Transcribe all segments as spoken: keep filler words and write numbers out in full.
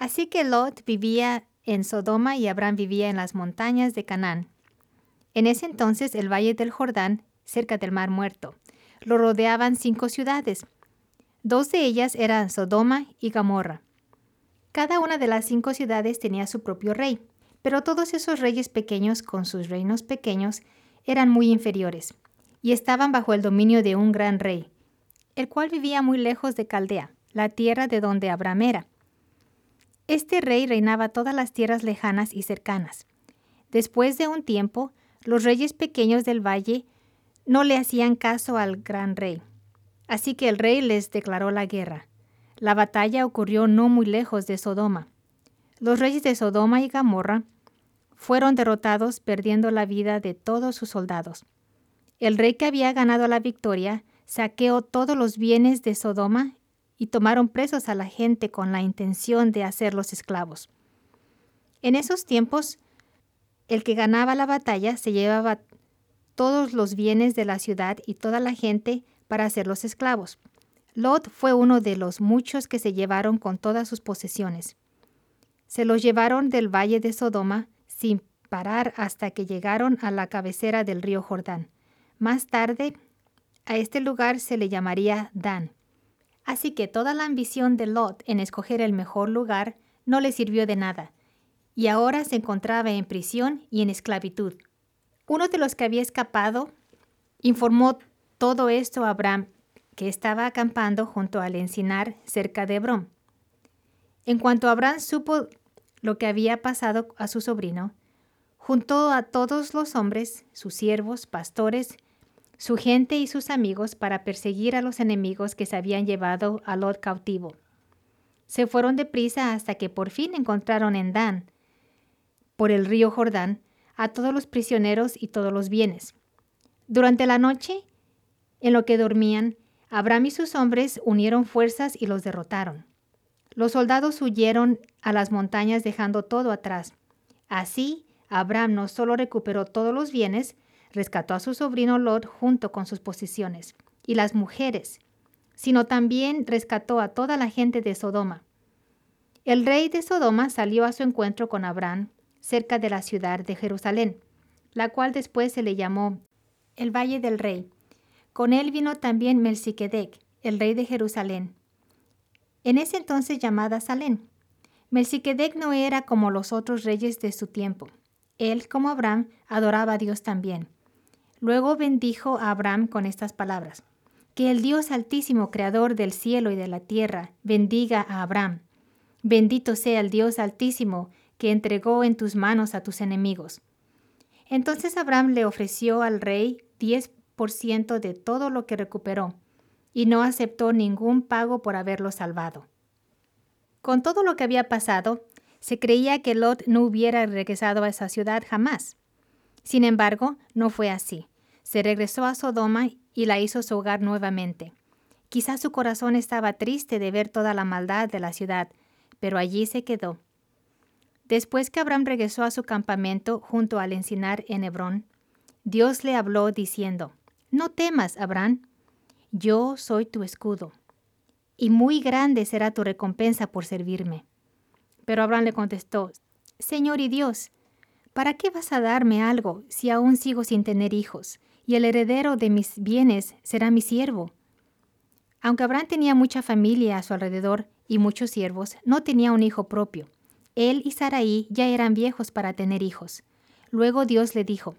Así que Lot vivía en Sodoma y Abraham vivía en las montañas de Canaán. En ese entonces el valle del Jordán, cerca del Mar Muerto, lo rodeaban cinco ciudades. Dos de ellas eran Sodoma y Gomorra. Cada una de las cinco ciudades tenía su propio rey, pero todos esos reyes pequeños con sus reinos pequeños eran muy inferiores y estaban bajo el dominio de un gran rey, el cual vivía muy lejos de Caldea, la tierra de donde Abraham era. Este rey reinaba todas las tierras lejanas y cercanas. Después de un tiempo, los reyes pequeños del valle no le hacían caso al gran rey. Así que el rey les declaró la guerra. La batalla ocurrió no muy lejos de Sodoma. Los reyes de Sodoma y Gomorra fueron derrotados, perdiendo la vida de todos sus soldados. El rey que había ganado la victoria saqueó todos los bienes de Sodoma y tomaron presos a la gente con la intención de hacerlos esclavos. En esos tiempos, el que ganaba la batalla se llevaba todos los bienes de la ciudad y toda la gente para hacerlos esclavos. Lot fue uno de los muchos que se llevaron con todas sus posesiones. Se los llevaron del valle de Sodoma sin parar hasta que llegaron a la cabecera del río Jordán. Más tarde, a este lugar se le llamaría Dan. Así que toda la ambición de Lot en escoger el mejor lugar no le sirvió de nada, y ahora se encontraba en prisión y en esclavitud. Uno de los que había escapado informó todo esto a Abraham, que estaba acampando junto al encinar cerca de Hebrón. En cuanto Abraham supo lo que había pasado a su sobrino, juntó a todos los hombres, sus siervos, pastores, su gente y sus amigos para perseguir a los enemigos que se habían llevado a Lot cautivo. Se fueron deprisa hasta que por fin encontraron en Dan, por el río Jordán, a todos los prisioneros y todos los bienes. Durante la noche, en lo que dormían, Abraham y sus hombres unieron fuerzas y los derrotaron. Los soldados huyeron a las montañas dejando todo atrás. Así, Abraham no solo recuperó todos los bienes, rescató a su sobrino Lot junto con sus posesiones y las mujeres, sino también rescató a toda la gente de Sodoma. El rey de Sodoma salió a su encuentro con Abraham cerca de la ciudad de Jerusalén, la cual después se le llamó el Valle del Rey. Con él vino también Melquisedec, el rey de Jerusalén, en ese entonces llamada Salem. Melquisedec no era como los otros reyes de su tiempo. Él, como Abraham, adoraba a Dios también. Luego bendijo a Abraham con estas palabras: que el Dios Altísimo, creador del cielo y de la tierra, bendiga a Abraham. Bendito sea el Dios Altísimo, que entregó en tus manos a tus enemigos. Entonces Abraham le ofreció al rey diez por ciento de todo lo que recuperó, y no aceptó ningún pago por haberlo salvado. Con todo lo que había pasado, se creía que Lot no hubiera regresado a esa ciudad jamás. Sin embargo, no fue así. Se regresó a Sodoma y la hizo su hogar nuevamente. Quizás su corazón estaba triste de ver toda la maldad de la ciudad, pero allí se quedó. Después que Abraham regresó a su campamento junto al encinar en Hebrón, Dios le habló diciendo: «No temas, Abraham, yo soy tu escudo, y muy grande será tu recompensa por servirme». Pero Abraham le contestó: «Señor y Dios, ¿para qué vas a darme algo si aún sigo sin tener hijos, y el heredero de mis bienes será mi siervo?» Aunque Abraham tenía mucha familia a su alrededor y muchos siervos, no tenía un hijo propio. Él y Sarai ya eran viejos para tener hijos. Luego Dios le dijo: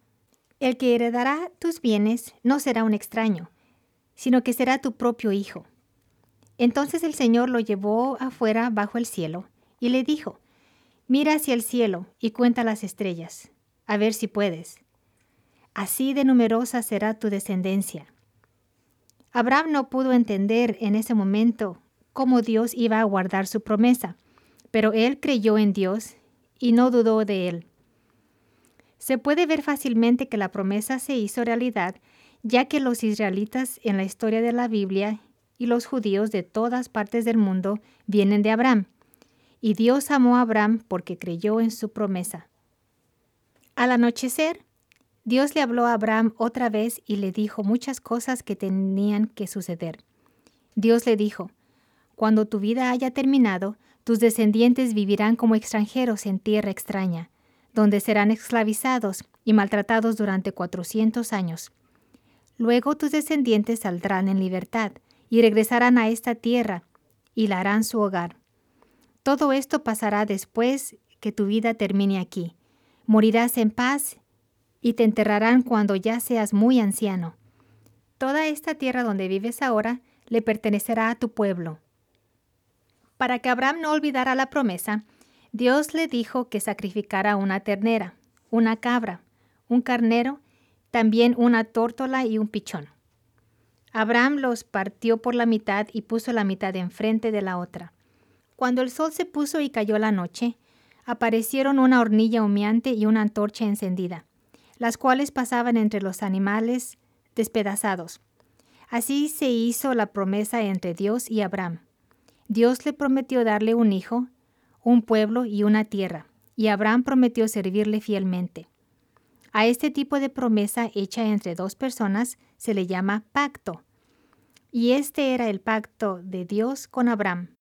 «El que heredará tus bienes no será un extraño, sino que será tu propio hijo». Entonces el Señor lo llevó afuera bajo el cielo y le dijo: «Mira hacia el cielo y cuenta las estrellas, a ver si puedes. Así de numerosa será tu descendencia». Abraham no pudo entender en ese momento cómo Dios iba a guardar su promesa, pero él creyó en Dios y no dudó de él. Se puede ver fácilmente que la promesa se hizo realidad, ya que los israelitas en la historia de la Biblia y los judíos de todas partes del mundo vienen de Abraham. Y Dios amó a Abraham porque creyó en su promesa. Al anochecer, Dios le habló a Abraham otra vez y le dijo muchas cosas que tenían que suceder. Dios le dijo: Cuando tu vida haya terminado, tus descendientes vivirán como extranjeros en tierra extraña, donde serán esclavizados y maltratados durante cuatrocientos años. Luego tus descendientes saldrán en libertad y regresarán a esta tierra y la harán su hogar. Todo esto pasará después que tu vida termine aquí. Morirás en paz y te enterrarán cuando ya seas muy anciano. Toda esta tierra donde vives ahora le pertenecerá a tu pueblo. Para que Abraham no olvidara la promesa, Dios le dijo que sacrificara una ternera, una cabra, un carnero, también una tórtola y un pichón. Abraham los partió por la mitad y puso la mitad enfrente de la otra. Cuando el sol se puso y cayó la noche, aparecieron una hornilla humeante y una antorcha encendida, las cuales pasaban entre los animales despedazados. Así se hizo la promesa entre Dios y Abraham. Dios le prometió darle un hijo, un pueblo y una tierra, y Abraham prometió servirle fielmente. A este tipo de promesa hecha entre dos personas se le llama pacto. Y este era el pacto de Dios con Abraham.